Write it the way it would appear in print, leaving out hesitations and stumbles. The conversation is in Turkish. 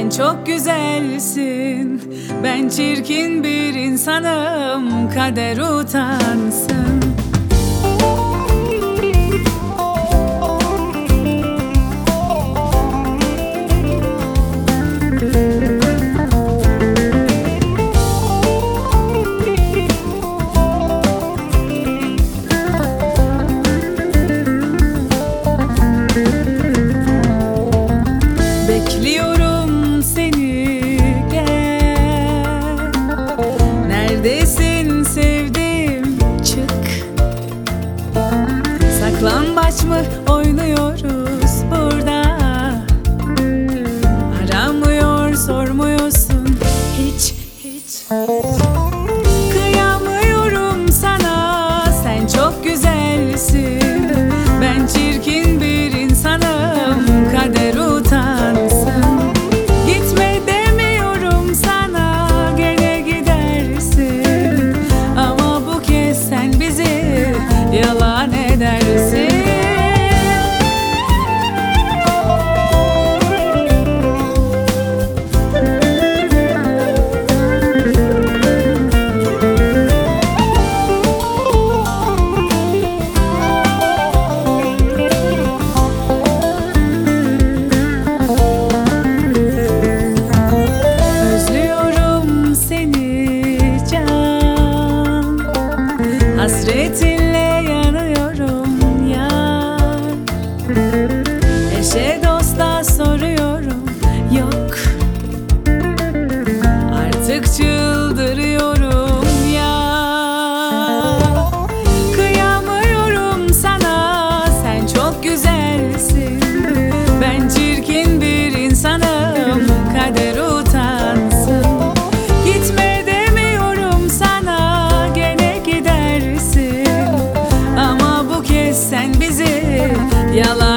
Sen çok güzelsin, ben çirkin bir insanım, kader utansın. Bekliyorum seni, gel. Neredesin sevdiğim, çık. Saklambaç mı oynuyoruz burada? Aramıyor, sormuyorsun hiç. Kıyamıyorum sana, sen çok güzelsin, ben çirkin bir insanım, kader utansın. Gitme demiyorum sana, gene gidersin, ama bu kez sen bizi yalan edersin. Hasretinle yanıyorum yar. Eşe dosta soruyorum, yok. Artık çıldırıyorum ya. Kıyamıyorum sana, sen çok güzelsin, ben çirkin bir insanım, kader utansın. Gitme demiyorum sana, gene gidersin, ama bu kez sen bizi yalan